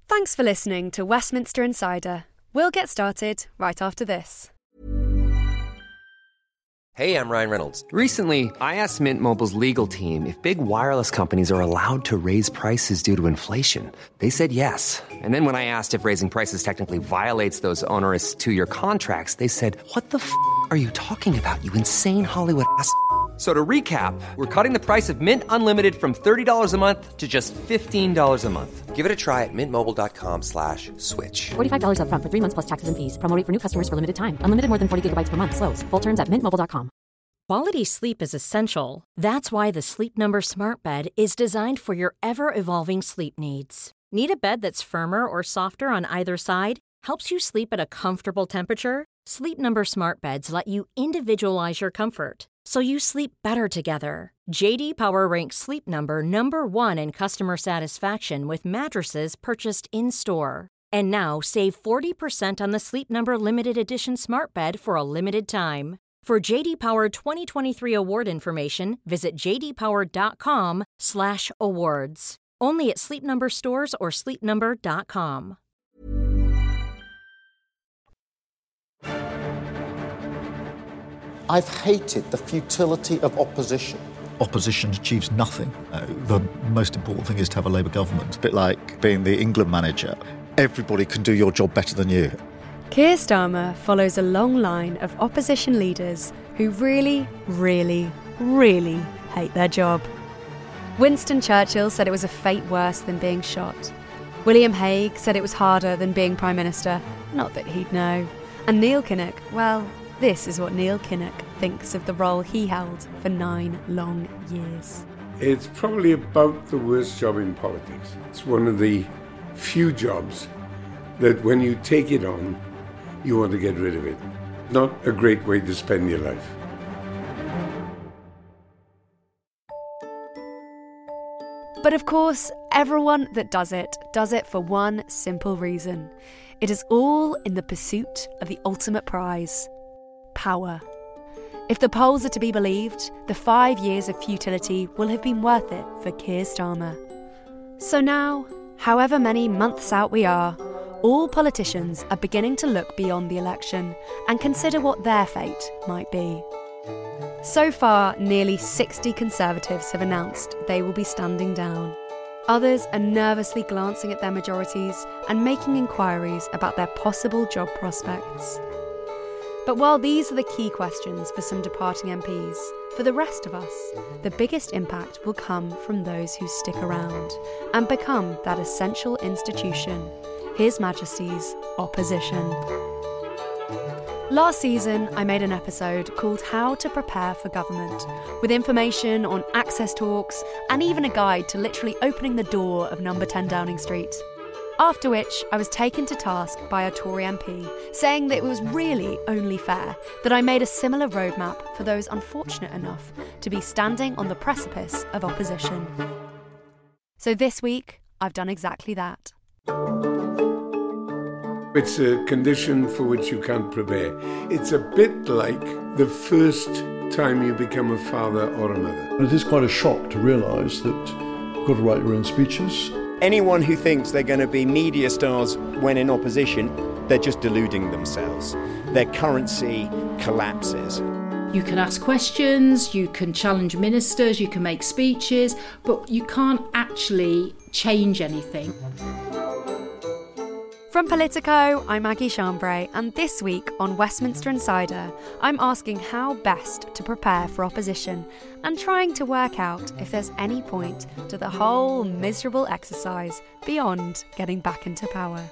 Thanks for listening to Westminster Insider. We'll get started right after this. Hey, I'm Ryan Reynolds. Recently, I asked Mint Mobile's legal team if big wireless companies are allowed to raise prices due to inflation. They said yes. And then when I asked if raising prices technically violates those onerous 2-year contracts, they said, "What the f*** are you talking about, you insane Hollywood ass?" So to recap, we're cutting the price of Mint Unlimited from $30 a month to just $15 a month. Give it a try at mintmobile.com/switch. $45 up front for 3 months plus taxes and fees. Promo rate for new customers for limited time. Unlimited more than 40 gigabytes per month. Slows full terms at mintmobile.com. Quality sleep is essential. That's why the Sleep Number Smart Bed is designed for your ever-evolving sleep needs. Need a bed that's firmer or softer on either side? Helps you sleep at a comfortable temperature? Sleep Number Smart Beds let you individualize your comfort, so you sleep better together. J.D. Power ranks Sleep Number number 1 in customer satisfaction with mattresses purchased in-store. And now save 40% on the Sleep Number Limited Edition Smart Bed for a limited time. For J.D. Power 2023 award information, visit jdpower.com/awards. Only at Sleep Number stores or sleepnumber.com. I've hated the futility of opposition. Opposition achieves nothing. The most important thing is to have a Labour government. A bit like being the England manager. Everybody can do your job better than you. Keir Starmer follows a long line of opposition leaders who really, really, really hate their job. Winston Churchill said it was a fate worse than being shot. William Hague said it was harder than being Prime Minister, not that he'd know. And Neil Kinnock, well, this is what Neil Kinnock thinks of the role he held for 9 long years. It's probably about the worst job in politics. It's one of the few jobs that when you take it on, you want to get rid of it. Not a great way to spend your life. But of course, everyone that does it for one simple reason. It is all in the pursuit of the ultimate prize: power. If the polls are to be believed, the 5 years of futility will have been worth it for Keir Starmer. So now, however many months out we are, all politicians are beginning to look beyond the election and consider what their fate might be. So far, nearly 60 Conservatives have announced they will be standing down. Others are nervously glancing at their majorities and making inquiries about their possible job prospects. But while these are the key questions for some departing MPs, for the rest of us, the biggest impact will come from those who stick around and become that essential institution, His Majesty's opposition. Last season, I made an episode called How to Prepare for Government, with information on access talks and even a guide to literally opening the door of number 10 Downing Street. After which, I was taken to task by a Tory MP, saying that it was really only fair that I made a similar roadmap for those unfortunate enough to be standing on the precipice of opposition. So this week, I've done exactly that. It's a condition for which you can't prepare. It's a bit like the first time you become a father or a mother. It is quite a shock to realise that you've got to write your own speeches. Anyone who thinks they're going to be media stars when in opposition, they're just deluding themselves. Their currency collapses. You can ask questions, you can challenge ministers, you can make speeches, but you can't actually change anything. From Politico, I'm Maggie Chambray, and this week on Westminster Insider, I'm asking how best to prepare for opposition and trying to work out if there's any point to the whole miserable exercise beyond getting back into power.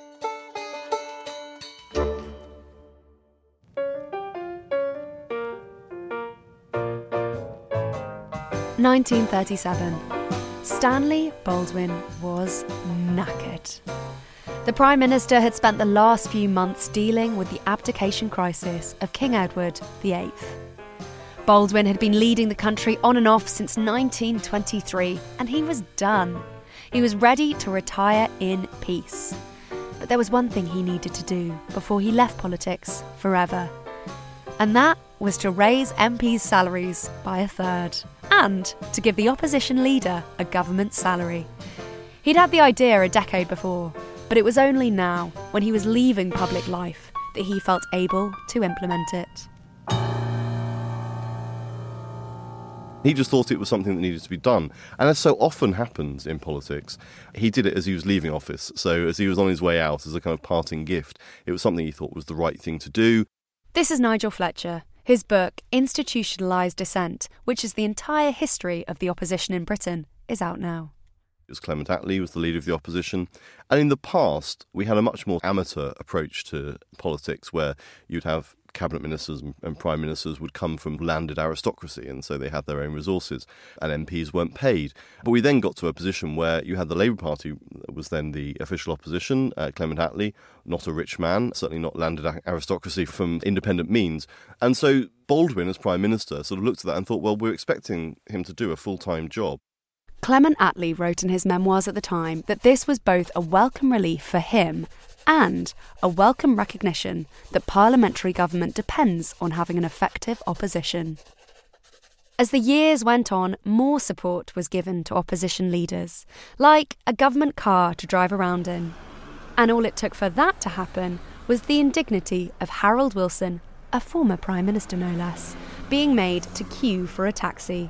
(1937). Stanley Baldwin was knackered. The Prime Minister had spent the last few months dealing with the abdication crisis of King Edward VIII. Baldwin had been leading the country on and off since 1923, and he was done. He was ready to retire in peace. But there was one thing he needed to do before he left politics forever. And that was to raise MPs' salaries by 1/3, and to give the opposition leader a government salary. He'd had the idea a decade before, but it was only now, when he was leaving public life, that he felt able to implement it. He just thought it was something that needed to be done. And as so often happens in politics, he did it as he was leaving office. So as he was on his way out, as a kind of parting gift, it was something he thought was the right thing to do. This is Nigel Fletcher. His book, Institutionalised Dissent, which is the entire history of the opposition in Britain, is out now. It was Clement Attlee was the leader of the opposition. And in the past, we had a much more amateur approach to politics where you'd have cabinet ministers and prime ministers would come from landed aristocracy, and so they had their own resources, and MPs weren't paid. But we then got to a position where you had the Labour Party was then the official opposition, Clement Attlee, not a rich man, certainly not landed aristocracy from independent means. And so Baldwin, as Prime Minister, sort of looked at that and thought, well, we're expecting him to do a full-time job. Clement Attlee wrote in his memoirs at the time that this was both a welcome relief for him and a welcome recognition that parliamentary government depends on having an effective opposition. As the years went on, more support was given to opposition leaders, like a government car to drive around in. And all it took for that to happen was the indignity of Harold Wilson, a former Prime Minister no less, being made to queue for a taxi.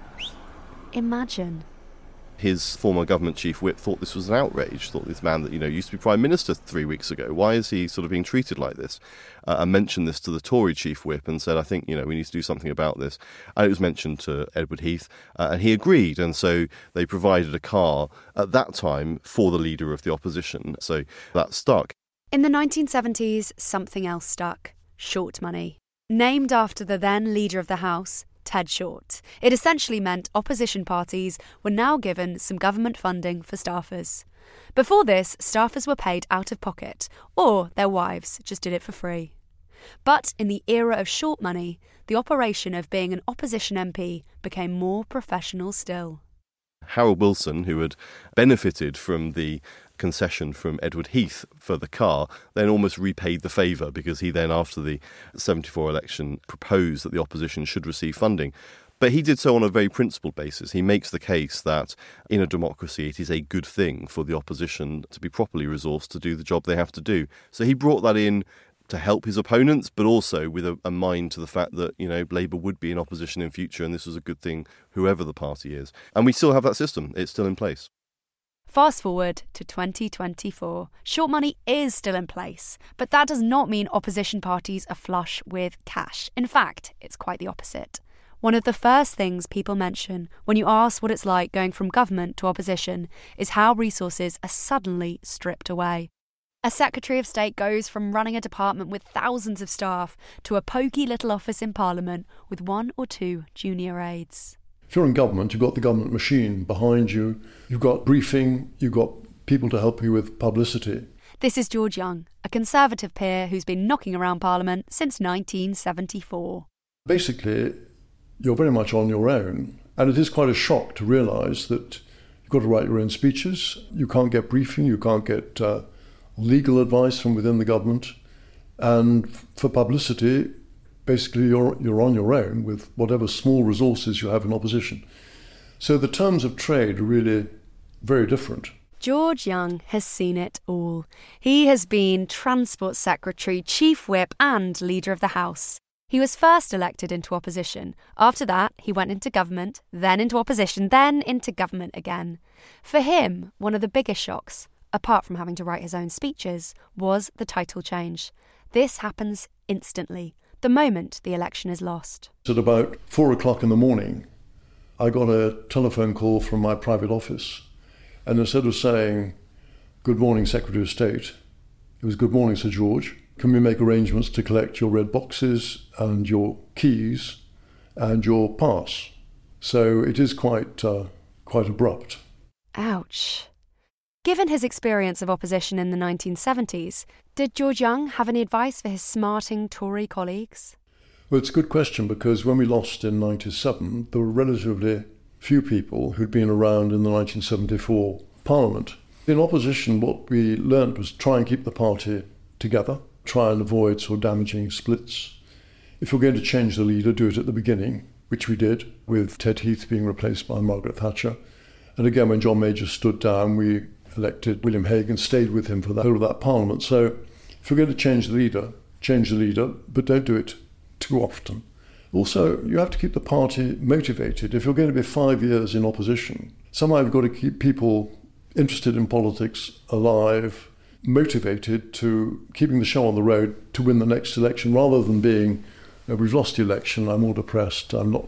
Imagine. His former government chief whip thought this was an outrage, thought this man that, used to be Prime Minister 3 weeks ago, why is he sort of being treated like this? And mentioned this to the Tory chief whip and said, I think, we need to do something about this. And it was mentioned to Edward Heath, and he agreed. And so they provided a car at that time for the leader of the opposition. So that stuck. In the 1970s, something else stuck. Short money. Named after the then leader of the House, Ted Short. It essentially meant opposition parties were now given some government funding for staffers. Before this, staffers were paid out of pocket, or their wives just did it for free. But in the era of short money, the operation of being an opposition MP became more professional still. Harold Wilson, who had benefited from the concession from Edward Heath for the car, then almost repaid the favour because he then, after the 74 election, proposed that the opposition should receive funding. But he did so on a very principled basis. He makes the case that in a democracy it is a good thing for the opposition to be properly resourced to do the job they have to do. So he brought that in to help his opponents, but also with a mind to the fact that, Labour would be in opposition in future and this was a good thing, whoever the party is. And we still have that system. It's still in place. Fast forward to 2024. Short money is still in place, but that does not mean opposition parties are flush with cash. In fact, it's quite the opposite. One of the first things people mention when you ask what it's like going from government to opposition is how resources are suddenly stripped away. A Secretary of State goes from running a department with thousands of staff to a poky little office in Parliament with 1 or 2 junior aides. If you're in government, you've got the government machine behind you, you've got briefing, you've got people to help you with publicity. This is George Young, a Conservative peer who's been knocking around Parliament since 1974. Basically, you're very much on your own, and it is quite a shock to realise that you've got to write your own speeches, you can't get briefing, you can't get legal advice from within the government, and for publicity, basically you're on your own with whatever small resources you have in opposition. So the terms of trade are really very different. George Young has seen it all. He has been Transport Secretary, Chief Whip and Leader of the House. He was first elected into opposition. After that, he went into government, then into opposition, then into government again. For him, one of the biggest shocks, apart from having to write his own speeches, was the title change. This happens instantly, the moment the election is lost. At about 4 o'clock in the morning, I got a telephone call from my private office, and instead of saying, "Good morning, Secretary of State," it was, "Good morning, Sir George. Can we make arrangements to collect your red boxes and your keys and your pass?" So it is quite abrupt. Ouch. Given his experience of opposition in the 1970s, did George Young have any advice for his smarting Tory colleagues? Well, it's a good question, because when we lost in 1997, there were relatively few people who'd been around in the 1974 Parliament. In opposition, what we learnt was try and keep the party together, try and avoid sort of damaging splits. If you're going to change the leader, do it at the beginning, which we did, with Ted Heath being replaced by Margaret Thatcher. And again, when John Major stood down, we elected William Hague and stayed with him for the whole of that Parliament. So if you're going to change the leader, but don't do it too often. Also, you have to keep the party motivated. If you're going to be 5 years in opposition, somehow you've got to keep people interested in politics alive, motivated to keeping the show on the road to win the next election, rather than being, we've lost the election, I'm all depressed, I'm not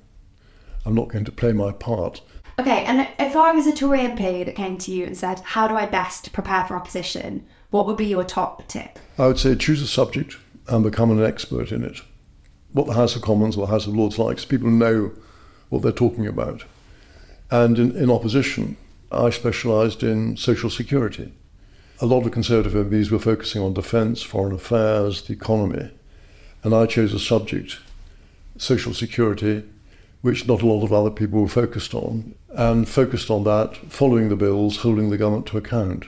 going to play my part. Okay, and if I was a Tory MP that came to you and said, how do I best prepare for opposition, what would be your top tip? I would say choose a subject and become an expert in it. What the House of Commons or the House of Lords likes, people know what they're talking about. And in opposition, I specialised in social security. A lot of Conservative MPs were focusing on defence, foreign affairs, the economy. And I chose a subject, social security, which not a lot of other people were focused on, and focused on that, following the bills, holding the government to account.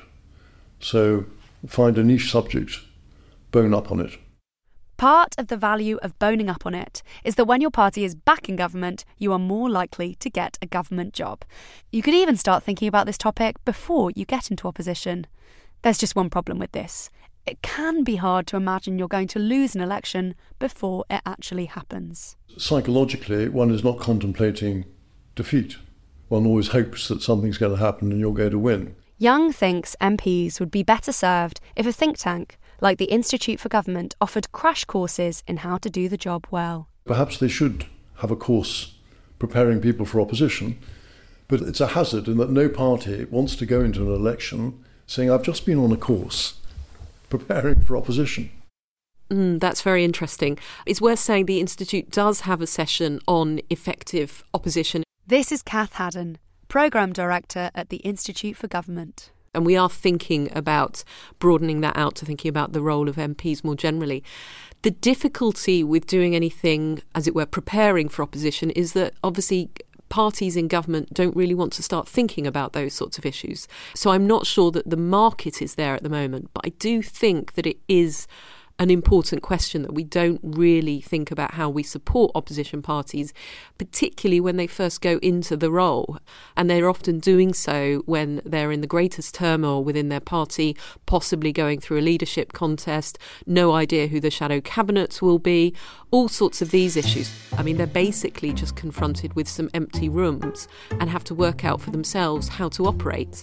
So find a niche subject, bone up on it. Part of the value of boning up on it is that when your party is back in government, you are more likely to get a government job. You could even start thinking about this topic before you get into opposition. There's just one problem with this. It can be hard to imagine you're going to lose an election before it actually happens. Psychologically, one is not contemplating defeat. One always hopes that something's going to happen and you're going to win. Young thinks MPs would be better served if a think tank like the Institute for Government offered crash courses in how to do the job well. Perhaps they should have a course preparing people for opposition, but it's a hazard in that no party wants to go into an election saying, I've just been on a course preparing for opposition. That's very interesting. It's worth saying the Institute does have a session on effective opposition. This is Kath Haddon, Programme Director at the Institute for Government. And we are thinking about broadening that out to thinking about the role of MPs more generally. The difficulty with doing anything, as it were, preparing for opposition is that obviously parties in government don't really want to start thinking about those sorts of issues. So I'm not sure that the market is there at the moment, but I do think that it is an important question that we don't really think about how we support opposition parties, particularly when they first go into the role. And they're often doing so when they're in the greatest turmoil within their party, possibly going through a leadership contest, no idea who the shadow cabinets will be, all sorts of these issues. I mean, they're basically just confronted with some empty rooms and have to work out for themselves how to operate.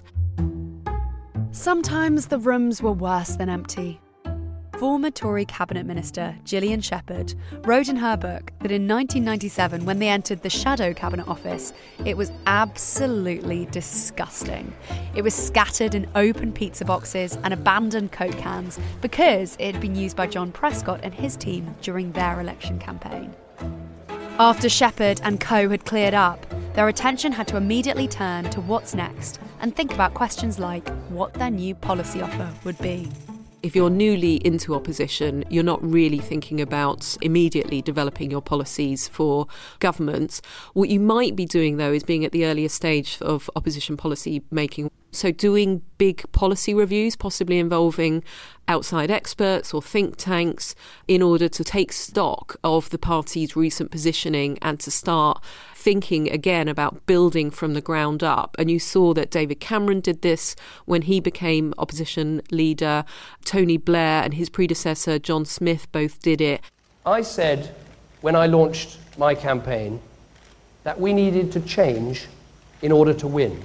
Sometimes the rooms were worse than empty. Former Tory Cabinet Minister Gillian Shepherd wrote in her book that in 1997, when they entered the Shadow Cabinet Office, it was absolutely disgusting. It was scattered in open pizza boxes and abandoned Coke cans because it had been used by John Prescott and his team during their election campaign. After Shepherd and co had cleared up, their attention had to immediately turn to what's next and think about questions like what their new policy offer would be. If you're newly into opposition, you're not really thinking about immediately developing your policies for government. What you might be doing, though, is being at the earlier stage of opposition policy making. So doing big policy reviews, possibly involving outside experts or think tanks, in order to take stock of the party's recent positioning and to start thinking again about building from the ground up. And you saw that David Cameron did this when he became opposition leader. Tony Blair and his predecessor, John Smith, both did it. I said when I launched my campaign that we needed to change in order to win.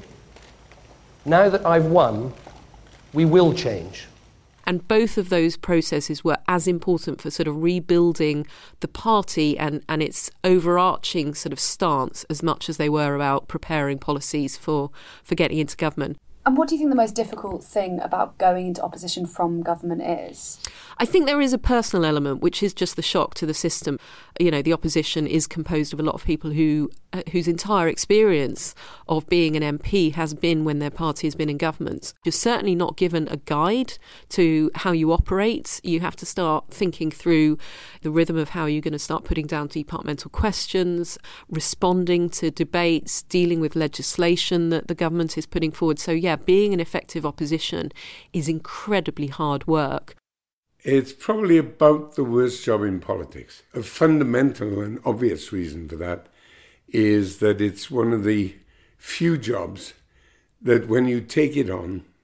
Now that I've won, we will change. And both of those processes were as important for sort of rebuilding the party and its overarching sort of stance as much as they were about preparing policies for getting into government. And what do you think the most difficult thing about going into opposition from government is? I think there is a personal element, which is just the shock to the system. You know, the opposition is composed of a lot of people whose entire experience of being an MP has been when their party has been in government. You're certainly not given a guide to how you operate. You have to start thinking through the rhythm of how you're going to start putting down departmental questions, responding to debates, dealing with legislation that the government is putting forward. So, yeah, being an effective opposition is incredibly hard work. It's probably about the worst job in politics. A fundamental and obvious reason for that is that it's one of the few jobs that when you take it on,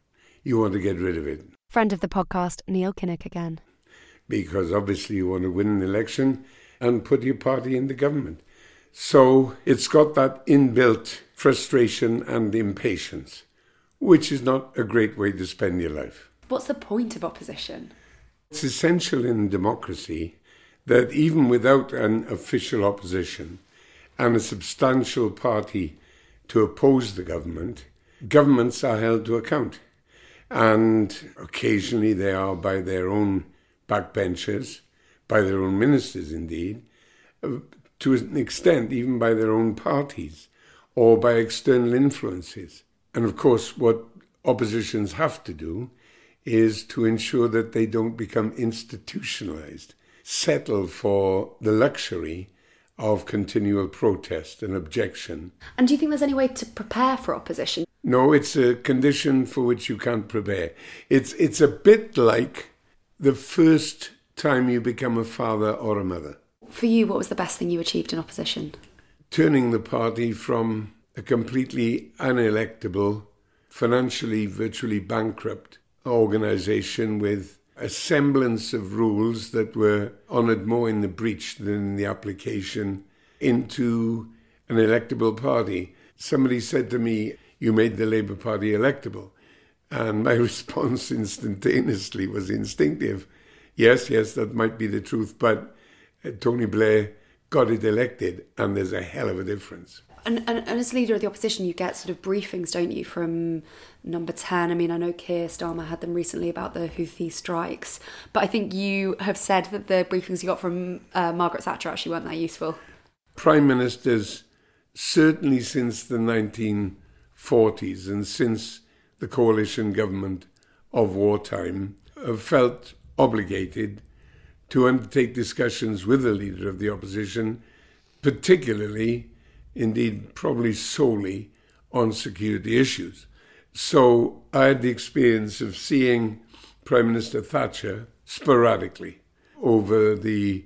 you want to get rid of it. Friend of the podcast, Neil Kinnock again. Because obviously you want to win an election and put your party in the government. So it's got that inbuilt frustration and impatience, which is not a great way to spend your life. What's the point of opposition? It's essential in democracy that even without an official opposition and a substantial party to oppose the government, governments are held to account. And occasionally they are by their own backbenchers, by their own ministers indeed, to an extent even by their own parties or by external influences. And of course what oppositions have to do is to ensure that they don't become institutionalized, settle for the luxury of continual protest and objection. And do you think there's any way to prepare for opposition? No, it's a condition for which you can't prepare. It's a bit like the first time you become a father or a mother. For you, what was the best thing you achieved in opposition? Turning the party from a completely unelectable, financially virtually bankrupt organisation with a semblance of rules that were honoured more in the breach than in the application into an electable party. Somebody said to me, "You made the Labour Party electable." And my response instantaneously was instinctive. Yes, that might be the truth, but Tony Blair got it elected, and there's a hell of a difference. And as leader of the opposition, you get sort of briefings, don't you, from Number 10? I mean, I know Keir Starmer had them recently about the Houthi strikes, but I think you have said that the briefings you got from Margaret Thatcher actually weren't that useful. Prime Ministers, certainly since the 1940s and since the coalition government of wartime, have felt obligated to undertake discussions with the leader of the opposition, particularly, indeed probably solely, on security issues. So I had the experience of seeing Prime Minister Thatcher sporadically over the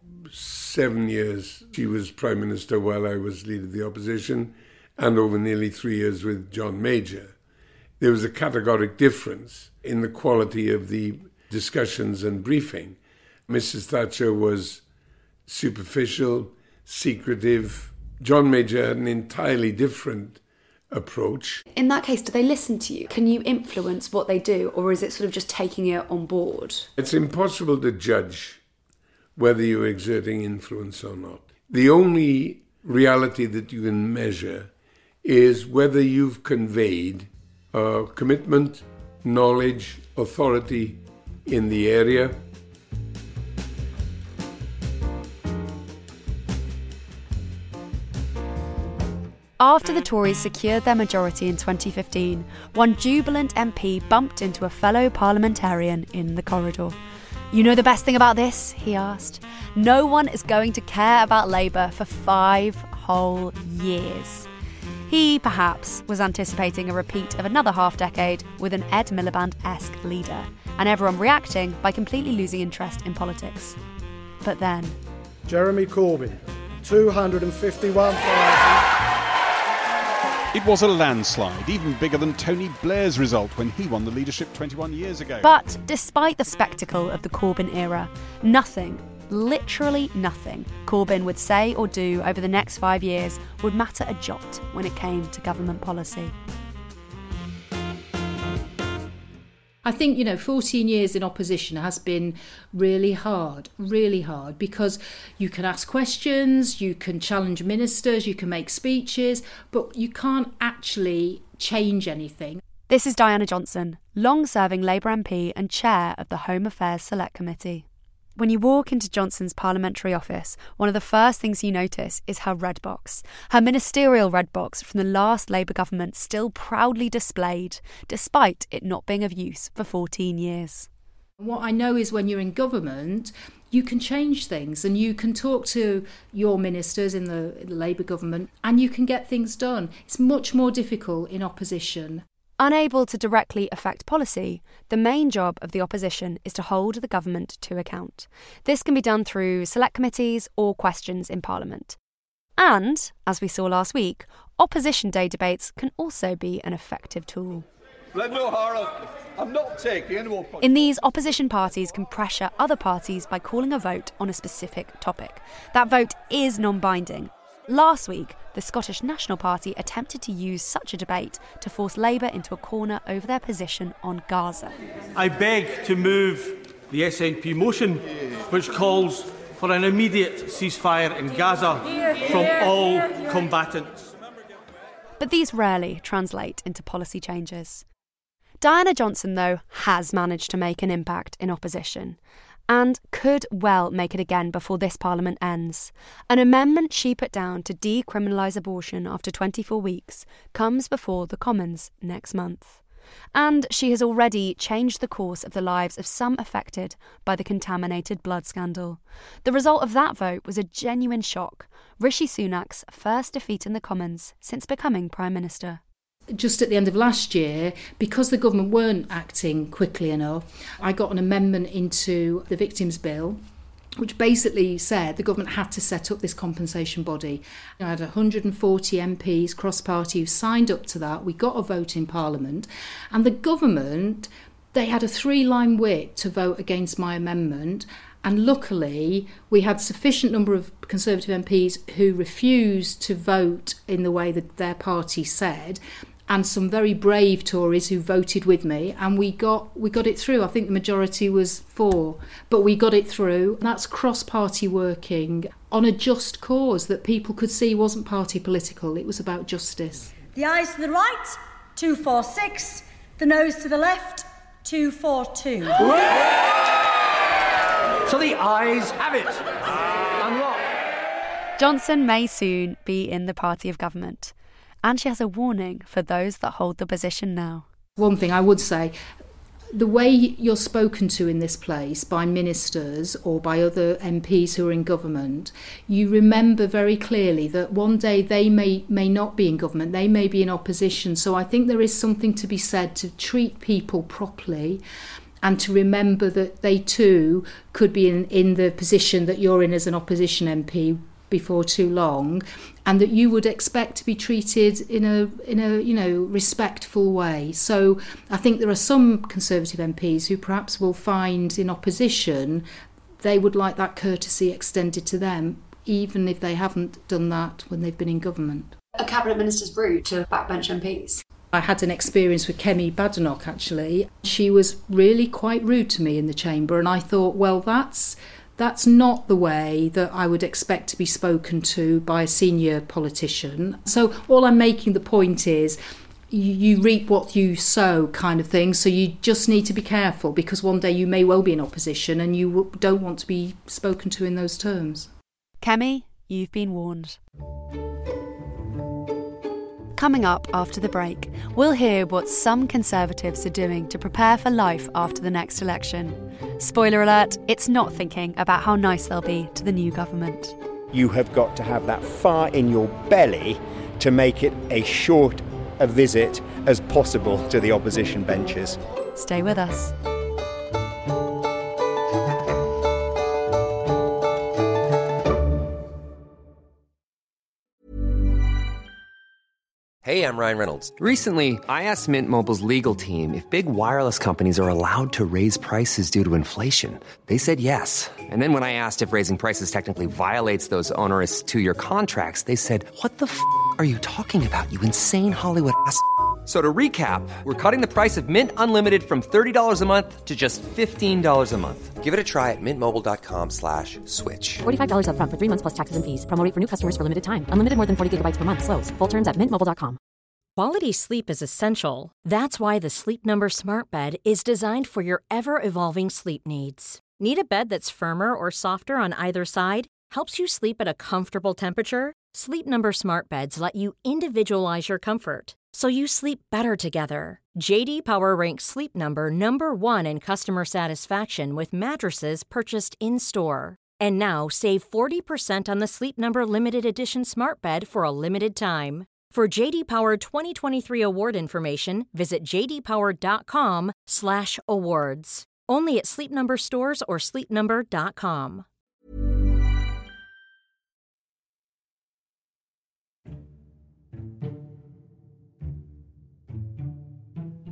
7 years she was Prime Minister while I was leader of the opposition, and over nearly 3 years with John Major. There was a categoric difference in the quality of the discussions and briefing. Mrs. Thatcher was superficial, secretive. John Major had an entirely different approach. In that case, do they listen to you? Can you influence what they do, or is it sort of just taking it on board? It's impossible to judge whether you're exerting influence or not. The only reality that you can measure is whether you've conveyed commitment, knowledge, authority in the area. After the Tories secured their majority in 2015, one jubilant MP bumped into a fellow parliamentarian in the corridor. "You know the best thing about this?" he asked. "No one is going to care about Labour for 5 whole years." He, perhaps, was anticipating a repeat of another half-decade with an Ed Miliband-esque leader, and everyone reacting by completely losing interest in politics. But then... Jeremy Corbyn, 251,000... It was a landslide, even bigger than Tony Blair's result when he won the leadership 21 years ago. But despite the spectacle of the Corbyn era, nothing, literally nothing, Corbyn would say or do over the next 5 years would matter a jot when it came to government policy. I think, 14 years in opposition has been really hard, because you can ask questions, you can challenge ministers, you can make speeches, but you can't actually change anything. This is Diana Johnson, long-serving Labour MP and chair of the Home Affairs Select Committee. When you walk into Johnson's parliamentary office, one of the first things you notice is her red box. Her ministerial red box from the last Labour government still proudly displayed, despite it not being of use for 14 years. What I know is when you're in government, you can change things and you can talk to your ministers in the Labour government and you can get things done. It's much more difficult in opposition. Unable to directly affect policy, the main job of the opposition is to hold the government to account. This can be done through select committees or questions in Parliament. And, as we saw last week, opposition day debates can also be an effective tool. No, Harold, I'm not taking any more points. In these, opposition parties can pressure other parties by calling a vote on a specific topic. That vote is non-binding. Last week, the Scottish National Party attempted to use such a debate to force Labour into a corner over their position on Gaza. I beg to move the SNP motion, which calls for an immediate ceasefire in Gaza from all combatants. But these rarely translate into policy changes. Diana Johnson, though, has managed to make an impact in opposition and could well make it again before this Parliament ends. An amendment she put down to decriminalise abortion after 24 weeks comes before the Commons next month. And she has already changed the course of the lives of some affected by the contaminated blood scandal. The result of that vote was a genuine shock, Rishi Sunak's first defeat in the Commons since becoming Prime Minister. Just at the end of last year, because the government weren't acting quickly enough, I got an amendment into the Victims Bill, which basically said the government had to set up this compensation body. I had 140 MPs cross-party who signed up to that. We got a vote in Parliament, and the government, they had a 3-line whip to vote against my amendment. And luckily, we had sufficient number of Conservative MPs who refused to vote in the way that their party said, and some very brave Tories who voted with me, and we got it through. I think the majority was 4, but we got it through. That's cross-party working on a just cause that people could see wasn't party political. It was about justice. The ayes to the right, 246. The noes to the left, 242. So the ayes have it. Unlock. Johnson may soon be in the party of government, and she has a warning for those that hold the position now. One thing I would say, the way you're spoken to in this place by ministers or by other MPs who are in government, you remember very clearly that one day they may not be in government, they may be in opposition. So I think there is something to be said to treat people properly and to remember that they too could be in the position that you're in as an opposition MP before too long, and that you would expect to be treated in a respectful way. So I think there are some Conservative MPs who perhaps will find in opposition they would like that courtesy extended to them, even if they haven't done that when they've been in government. Are cabinet ministers rude to backbench MPs? I had an experience with Kemi Badenoch, actually. She was really quite rude to me in the chamber, and I thought, well, that's not the way that I would expect to be spoken to by a senior politician. So all I'm making the point is you reap what you sow kind of thing. So you just need to be careful, because one day you may well be in opposition and you don't want to be spoken to in those terms. Kemi, you've been warned. Coming up after the break, we'll hear what some Conservatives are doing to prepare for life after the next election. Spoiler alert, it's not thinking about how nice they'll be to the new government. You have got to have that fire in your belly to make it as short a visit as possible to the opposition benches. Stay with us. Hey, I'm Ryan Reynolds. Recently, I asked Mint Mobile's legal team if big wireless companies are allowed to raise prices due to inflation. They said yes. And then when I asked if raising prices technically violates those onerous 2-year contracts, they said, "What the f*** are you talking about, you insane Hollywood ass?" So to recap, we're cutting the price of Mint Unlimited from $30 a month to just $15 a month. Give it a try at mintmobile.com/switch. $45 up front for 3 months plus taxes and fees. Promo rate for new customers for limited time. Unlimited more than 40 gigabytes per month. Slows full terms at mintmobile.com. Quality sleep is essential. That's why the Sleep Number Smart Bed is designed for your ever-evolving sleep needs. Need a bed that's firmer or softer on either side? Helps you sleep at a comfortable temperature? Sleep Number Smart Beds let you individualize your comfort, so you sleep better together. J.D. Power ranks Sleep Number number 1 in customer satisfaction with mattresses purchased in-store. And now, save 40% on the Sleep Number Limited Edition Smart Bed for a limited time. For J.D. Power 2023 award information, visit jdpower.com/awards. Only at Sleep Number stores or sleepnumber.com.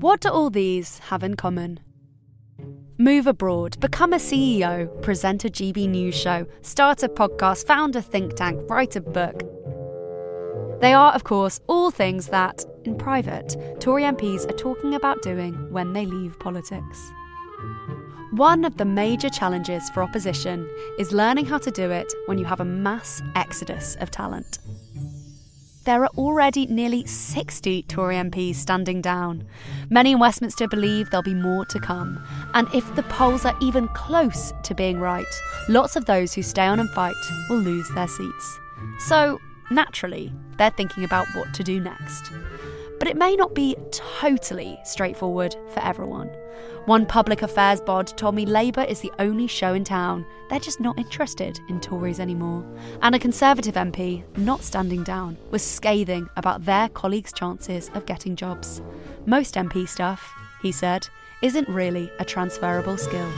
What do all these have in common? Move abroad, become a CEO, present a GB News show, start a podcast, found a think tank, write a book. They are, of course, all things that, in private, Tory MPs are talking about doing when they leave politics. One of the major challenges for opposition is learning how to do it when you have a mass exodus of talent. There are already nearly 60 Tory MPs standing down. Many in Westminster believe there'll be more to come. And if the polls are even close to being right, lots of those who stay on and fight will lose their seats. So, naturally, they're thinking about what to do next. But it may not be totally straightforward for everyone. One public affairs bod told me Labour is the only show in town. They're just not interested in Tories anymore. And a Conservative MP, not standing down, was scathing about their colleagues' chances of getting jobs. Most MP stuff, he said, isn't really a transferable skill.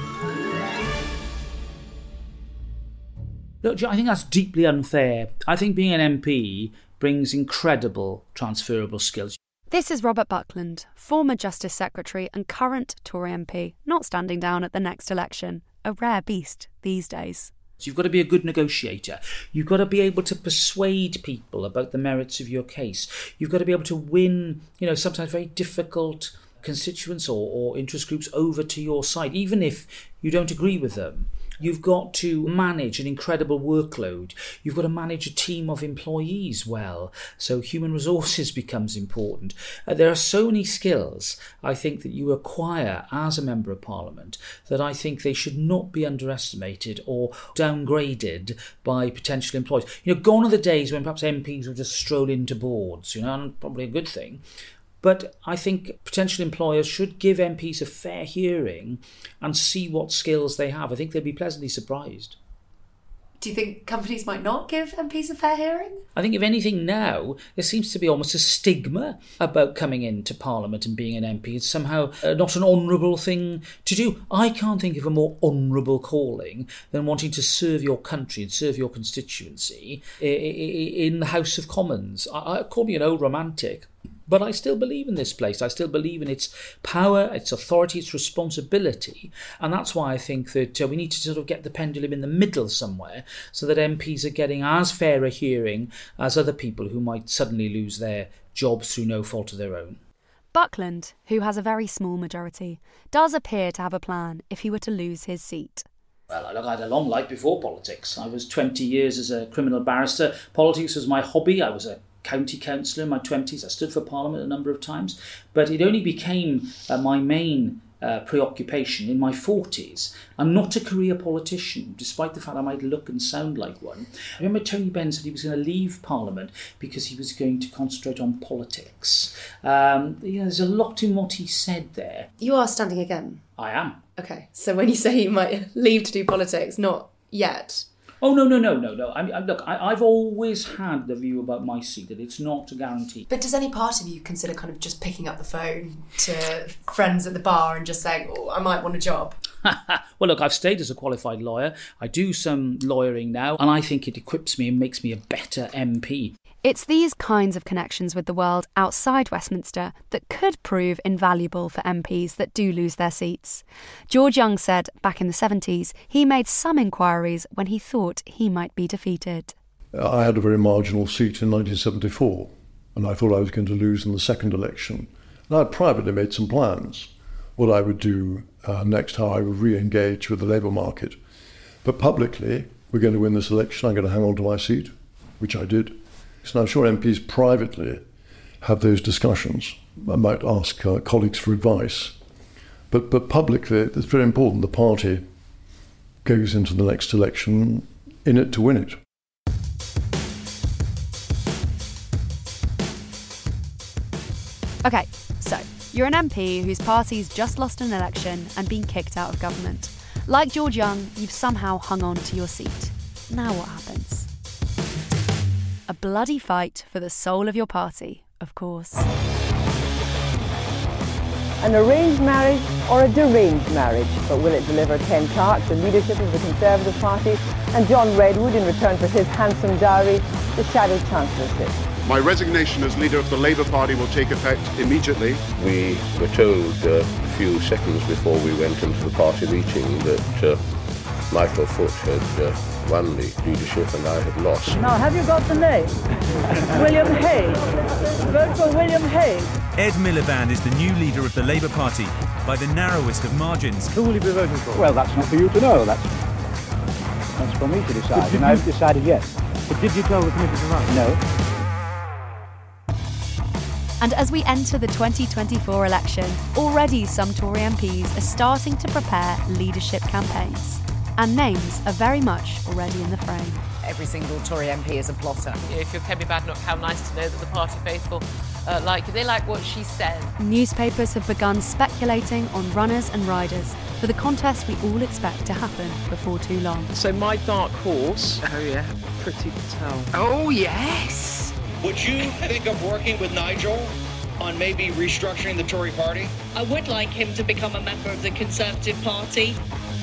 Look, I think that's deeply unfair. I think being an MP brings incredible transferable skills. This is Robert Buckland, former Justice Secretary and current Tory MP, not standing down at the next election. A rare beast these days. You've got to be a good negotiator. You've got to be able to persuade people about the merits of your case. You've got to be able to win, sometimes very difficult constituents or interest groups over to your side, even if you don't agree with them. You've got to manage an incredible workload. You've got to manage a team of employees well. So human resources becomes important. There are so many skills, I think, that you acquire as a Member of Parliament that I think they should not be underestimated or downgraded by potential employees. Gone are the days when perhaps MPs will just stroll into boards, and probably a good thing. But I think potential employers should give MPs a fair hearing and see what skills they have. I think they'd be pleasantly surprised. Do you think companies might not give MPs a fair hearing? I think if anything now, there seems to be almost a stigma about coming into Parliament and being an MP. It's somehow not an honourable thing to do. I can't think of a more honourable calling than wanting to serve your country and serve your constituency in the House of Commons. Call me an old romantic. But I still believe in this place. I still believe in its power, its authority, its responsibility. And that's why I think that we need to sort of get the pendulum in the middle somewhere so that MPs are getting as fair a hearing as other people who might suddenly lose their jobs through no fault of their own. Buckland, who has a very small majority, does appear to have a plan if he were to lose his seat. Well, I had a long life before politics. I was 20 years as a criminal barrister. Politics was my hobby. I was a county councillor in my 20s. I stood for Parliament a number of times, but it only became my main preoccupation in my 40s. I'm not a career politician, despite the fact I might look and sound like one. I remember Tony Benn said he was going to leave Parliament because he was going to concentrate on politics. There's a lot in what he said there. You are standing again? I am. Okay, so when you say you might leave to do politics, not yet. Oh, no. I mean, look, I've always had the view about my seat that it's not a guarantee. But does any part of you consider kind of just picking up the phone to friends at the bar and just saying, I might want a job? Well, look, I've stayed as a qualified lawyer. I do some lawyering now, and I think it equips me and makes me a better MP. It's these kinds of connections with the world outside Westminster that could prove invaluable for MPs that do lose their seats. George Young said back in the 70s he made some inquiries when he thought he might be defeated. I had a very marginal seat in 1974, and I thought I was going to lose in the second election. And I had privately made some plans, what I would do next, how I would re-engage with the labour market. But publicly, we're going to win this election, I'm going to hang on to my seat, which I did. So I'm sure MPs privately have those discussions. I might ask colleagues for advice. But publicly, it's very important the party goes into the next election in it to win it. OK, so you're an MP whose party's just lost an election and been kicked out of government. Like George Young, you've somehow hung on to your seat. Now what happens? A bloody fight for the soul of your party, of course. An arranged marriage or a deranged marriage? But will it deliver Ken Clarke, the leadership of the Conservative Party, and John Redwood in return for his handsome dowry, the shadow chancellorship? My resignation as leader of the Labour Party will take effect immediately. We were told a few seconds before we went into the party meeting that Michael Foot had won the leadership and I had lost. Now, have you got the name? William Hague. Vote for William Hague. Ed Miliband is the new leader of the Labour Party by the narrowest of margins. Who will you be voting for? Well, that's not for you to know. That's for me to decide, and I've decided yes. But did you tell the committee tonight? No. And as we enter the 2024 election, already some Tory MPs are starting to prepare leadership campaigns. And names are very much already in the frame. Every single Tory MP is a plotter. If you're Kemi Badenoch, how nice to know that the party faithful like you. They like what she said. Newspapers have begun speculating on runners and riders for the contest we all expect to happen before too long. So my dark horse... Oh yeah, Priti Patel. Oh yes! Would you think of working with Nigel on maybe restructuring the Tory party? I would like him to become a member of the Conservative Party.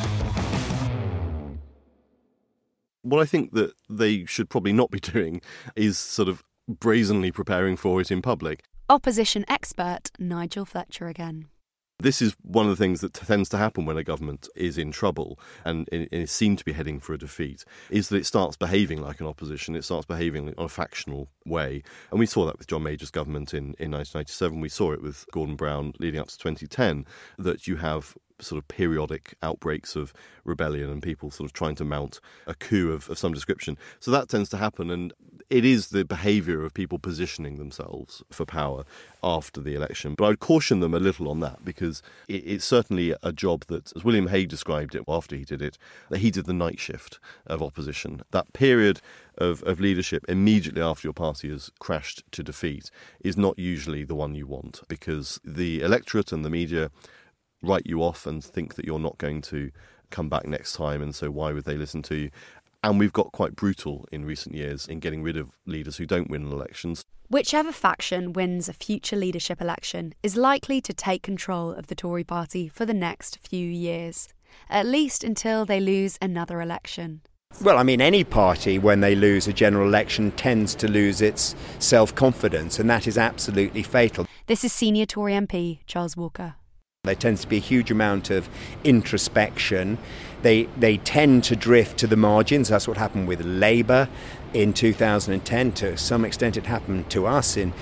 What I think that they should probably not be doing is sort of brazenly preparing for it in public. Opposition expert Nigel Fletcher again. This is one of the things that tends to happen when a government is in trouble and is seen to be heading for a defeat, is that it starts behaving like an opposition, it starts behaving in a factional way. And we saw that with John Major's government in 1997, we saw it with Gordon Brown leading up to 2010, that you have sort of periodic outbreaks of rebellion and people sort of trying to mount a coup of some description. So that tends to happen, and it is the behaviour of people positioning themselves for power after the election. But I would caution them a little on that, because it's certainly a job that, as William Hague described it after he did it, that he did the night shift of opposition. That period of leadership immediately after your party has crashed to defeat is not usually the one you want, because the electorate and the media write you off and think that you're not going to come back next time, and so why would they listen to you? And we've got quite brutal in recent years in getting rid of leaders who don't win elections. Whichever faction wins a future leadership election is likely to take control of the Tory party for the next few years, at least until they lose another election. Well, I mean, any party, when they lose a general election, tends to lose its self-confidence, and that is absolutely fatal. This is senior Tory MP Charles Walker. There tends to be a huge amount of introspection. They tend to drift to the margins. That's what happened with Labour in 2010. To some extent it happened to us in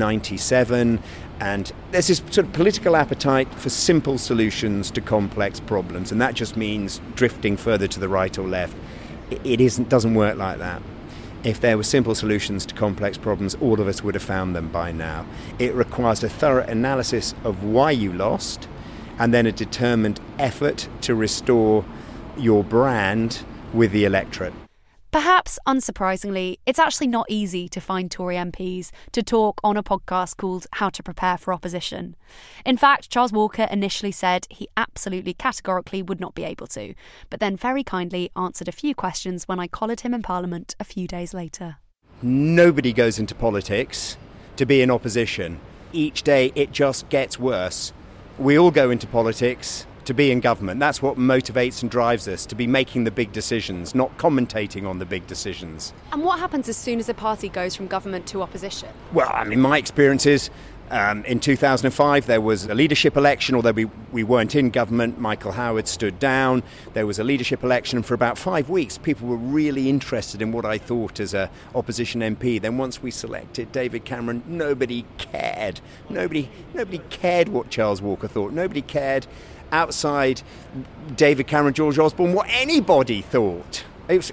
97. And there's this sort of political appetite for simple solutions to complex problems, and that just means drifting further to the right or left. It doesn't work like that. If there were simple solutions to complex problems, all of us would have found them by now. It requires a thorough analysis of why you lost, and then a determined effort to restore your brand with the electorate. Perhaps unsurprisingly, it's actually not easy to find Tory MPs to talk on a podcast called How to Prepare for Opposition. In fact, Charles Walker initially said he absolutely categorically would not be able to, but then very kindly answered a few questions when I collared him in Parliament a few days later. Nobody goes into politics to be in opposition. Each day it just gets worse. We all go into politics to be in government. That's what motivates and drives us, to be making the big decisions, not commentating on the big decisions. And what happens as soon as a party goes from government to opposition? Well, I mean, my experience is in 2005 there was a leadership election, although we weren't in government. Michael Howard stood down. There was a leadership election, and for about 5 weeks people were really interested in what I thought as a opposition MP. Then once we selected David Cameron, nobody cared. Nobody cared what Charles Walker thought. Nobody cared outside David Cameron, George Osborne, what anybody thought. It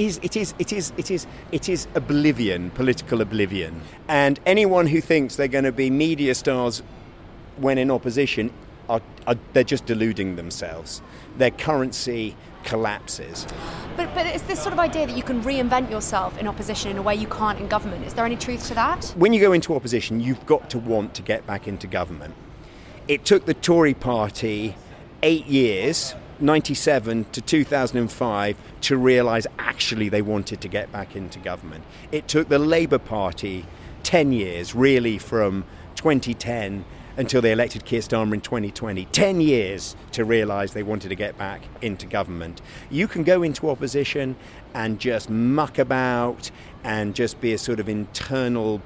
is oblivion, political oblivion. And anyone who thinks they're going to be media stars when in opposition, they're just deluding themselves. Their currency collapses. But it's this sort of idea that you can reinvent yourself in opposition in a way you can't in government. Is there any truth to that? When you go into opposition, you've got to want to get back into government. It took the Tory party 8 years, 97 to 2005, to realise actually they wanted to get back into government. It took the Labour Party 10 years, really, from 2010 until they elected Keir Starmer in 2020. 10 years to realise they wanted to get back into government. You can go into opposition and just muck about and just be a sort of internal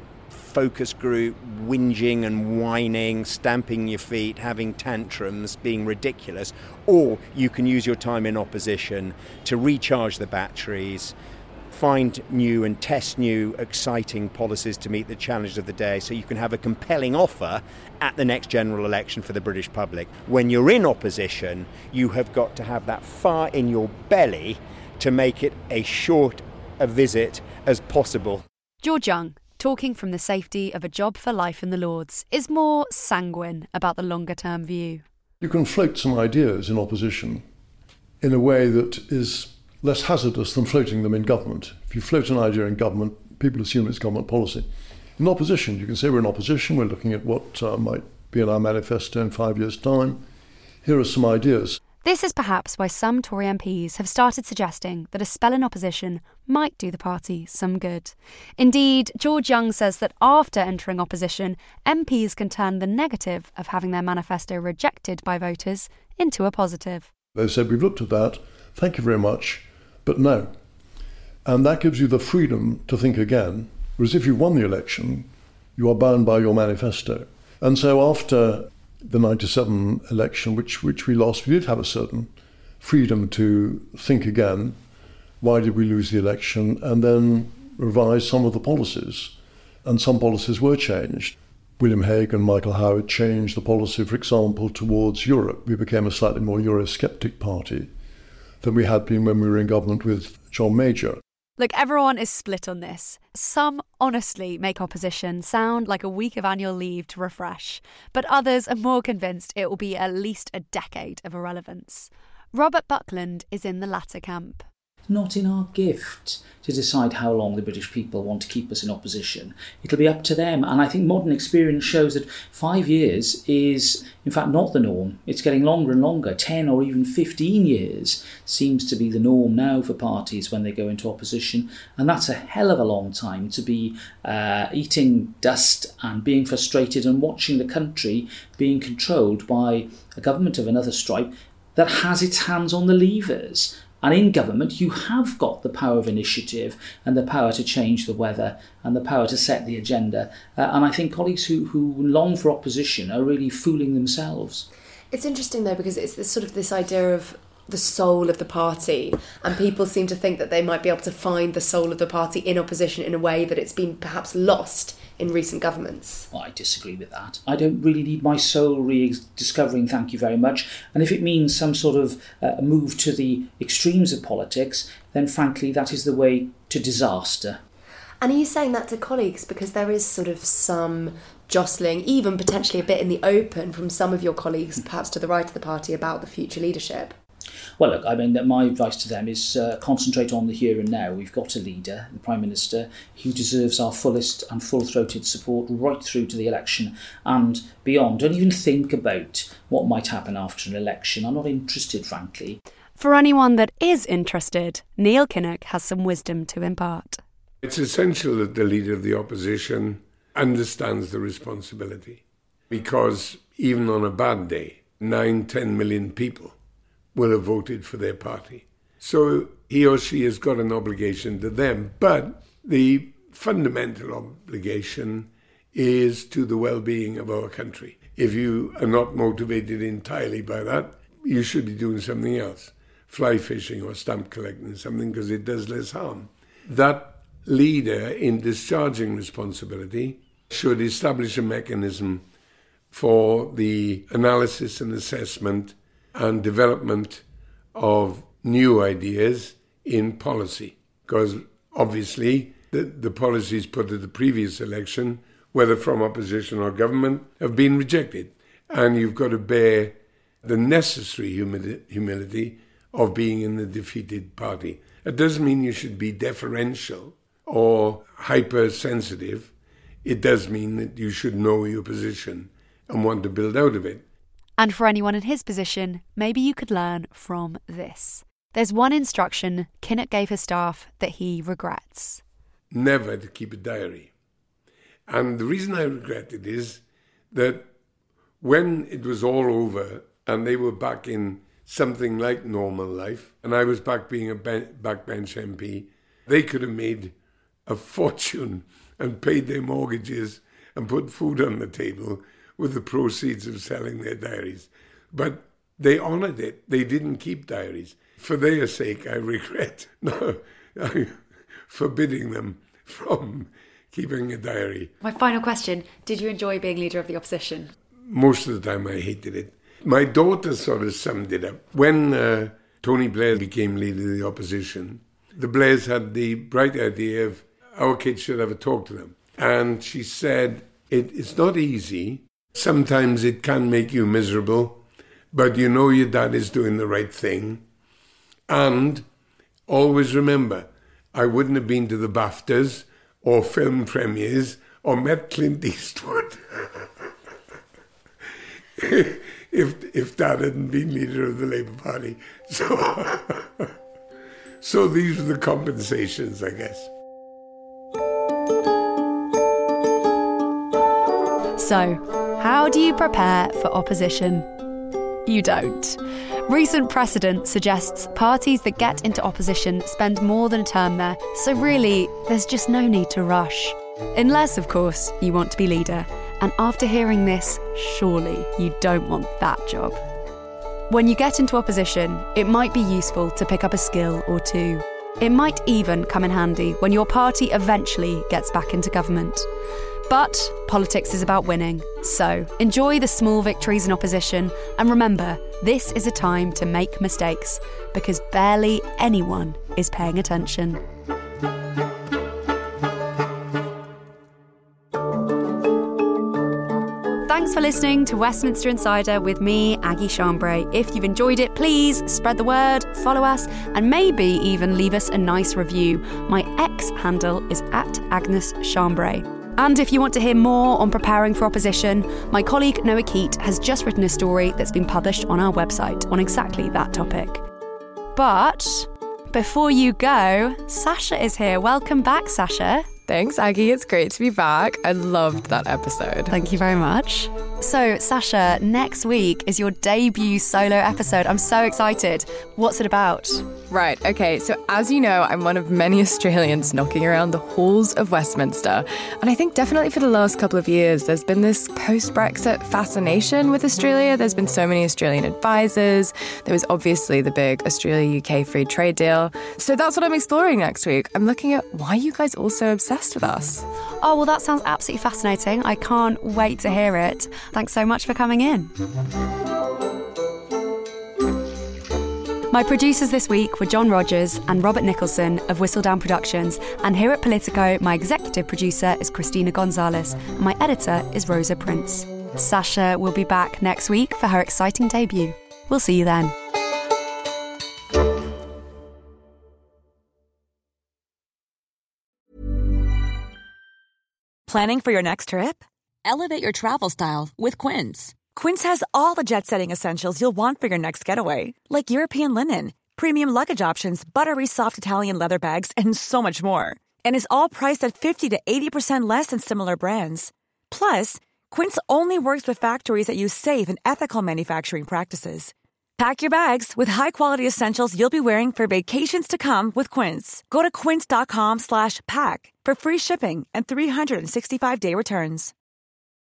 focus group, whinging and whining, stamping your feet, having tantrums, being ridiculous, or you can use your time in opposition to recharge the batteries, find new and test new exciting policies to meet the challenge of the day, so you can have a compelling offer at the next general election for the British public. When you're in opposition, you have got to have that fire in your belly to make it as short a visit as possible. George Young, talking from the safety of a job for life in the Lords, is more sanguine about the longer-term view. You can float some ideas in opposition in a way that is less hazardous than floating them in government. If you float an idea in government, people assume it's government policy. In opposition, you can say we're in opposition, we're looking at what might be in our manifesto in 5 years' time. Here are some ideas. This is perhaps why some Tory MPs have started suggesting that a spell in opposition might do the party some good. Indeed, George Young says that after entering opposition, MPs can turn the negative of having their manifesto rejected by voters into a positive. They said, we've looked at that, thank you very much, but no. And that gives you the freedom to think again, whereas if you won the election, you are bound by your manifesto. And so after the 97 election, which we lost, we did have a certain freedom to think again, why did we lose the election, and then revise some of the policies. And some policies were changed. William Hague and Michael Howard changed the policy, for example, towards Europe. We became a slightly more Eurosceptic party than we had been when we were in government with John Major. Look, everyone is split on this. Some honestly make opposition sound like a week of annual leave to refresh, but others are more convinced it will be at least a decade of irrelevance. Robert Buckland is in the latter camp. Not in our gift to decide how long the British people want to keep us in opposition. It'll be up to them. And I think modern experience shows that 5 years is, in fact, not the norm. It's getting longer and longer. 10 or even 15 years seems to be the norm now for parties when they go into opposition. And that's a hell of a long time to be eating dust and being frustrated and watching the country being controlled by a government of another stripe that has its hands on the levers. And in government, you have got the power of initiative and the power to change the weather and the power to set the agenda. And I think colleagues who long for opposition are really fooling themselves. It's interesting, though, because it's this idea of the soul of the party, and people seem to think that they might be able to find the soul of the party in opposition in a way that it's been perhaps lost in recent governments. Well, I disagree with that. I don't really need my soul rediscovering, thank you very much. And if it means some sort of move to the extremes of politics, then frankly that is the way to disaster. And are you saying that to colleagues? Because there is sort of some jostling, even potentially a bit in the open from some of your colleagues, perhaps to the right of the party, about the future leadership. Well, look, I mean, my advice to them is concentrate on the here and now. We've got a leader, the Prime Minister, who deserves our fullest and full-throated support right through to the election and beyond. Don't even think about what might happen after an election. I'm not interested, frankly. For anyone that is interested, Neil Kinnock has some wisdom to impart. It's essential that the leader of the opposition understands the responsibility, because even on a bad day, 9-10 million people will have voted for their party. So he or she has got an obligation to them, but the fundamental obligation is to the well-being of our country. If you are not motivated entirely by that, you should be doing something else, fly fishing or stamp collecting, something, because it does less harm. That leader, in discharging responsibility, should establish a mechanism for the analysis and assessment and development of new ideas in policy. Because obviously the policies put at the previous election, whether from opposition or government, have been rejected. And you've got to bear the necessary humility of being in the defeated party. It doesn't mean you should be deferential or hypersensitive. It does mean that you should know your position and want to build out of it. And for anyone in his position, maybe you could learn from this. There's one instruction Kinnock gave his staff that he regrets. Never to keep a diary. And the reason I regret it is that When it was all over and they were back in something like normal life, and I was back being a backbench MP, they could have made a fortune and paid their mortgages and put food on the table with the proceeds of selling their diaries. But they honoured it. They didn't keep diaries. For their sake, I regret forbidding them from keeping a diary. My final question, did you enjoy being Leader of the Opposition? Most of the time I hated it. My daughter sort of summed it up. When Tony Blair became Leader of the Opposition, the Blairs had the bright idea of our kids should have a talk to them. And she said, it's not easy. Sometimes it can make you miserable, but you know your dad is doing the right thing. And always remember, I wouldn't have been to the BAFTAs or film premieres or met Clint Eastwood if Dad hadn't been leader of the Labour Party. So these are the compensations, I guess. So, how do you prepare for opposition? You don't. Recent precedent suggests parties that get into opposition spend more than a term there, so really, there's just no need to rush. Unless, of course, you want to be leader. And after hearing this, surely you don't want that job. When you get into opposition, it might be useful to pick up a skill or two. It might even come in handy when your party eventually gets back into government. But politics is about winning, so enjoy the small victories in opposition, and remember, this is a time to make mistakes, because barely anyone is paying attention. Thanks for listening to Westminster Insider with me, Aggie Chambray. If you've enjoyed it, please spread the word, follow us, and maybe even leave us a nice review. My X handle is @AgnesChambray. And if you want to hear more on preparing for opposition, my colleague Noah Keat has just written a story that's been published on our website on exactly that topic. But before you go, Sasha is here. Welcome back, Sasha. Thanks, Aggie. It's great to be back. I loved that episode. Thank you very much. So, Sasha, next week is your debut solo episode. I'm so excited. What's it about? Right, okay, so as you know, I'm one of many Australians knocking around the halls of Westminster. And I think definitely for the last couple of years, there's been this post-Brexit fascination with Australia. There's been so many Australian advisors. There was obviously the big Australia-UK free trade deal. So that's what I'm exploring next week. I'm looking at why you guys are all so obsessed with us. Oh, well, that sounds absolutely fascinating. I can't wait to hear it. Thanks so much for coming in. My producers this week were John Rogers and Robert Nicholson of Whistledown Productions, and here at Politico, my executive producer is Christina Gonzalez, and my editor is Rosa Prince. Sasha will be back next week for her exciting debut. We'll see you then. Planning for your next trip? Elevate your travel style with Quince. Quince has all the jet-setting essentials you'll want for your next getaway, like European linen, premium luggage options, buttery soft Italian leather bags, and so much more. And is all priced at 50 to 80% less than similar brands. Plus, Quince only works with factories that use safe and ethical manufacturing practices. Pack your bags with high-quality essentials you'll be wearing for vacations to come with Quince. Go to quince.com/pack for free shipping and 365-day returns.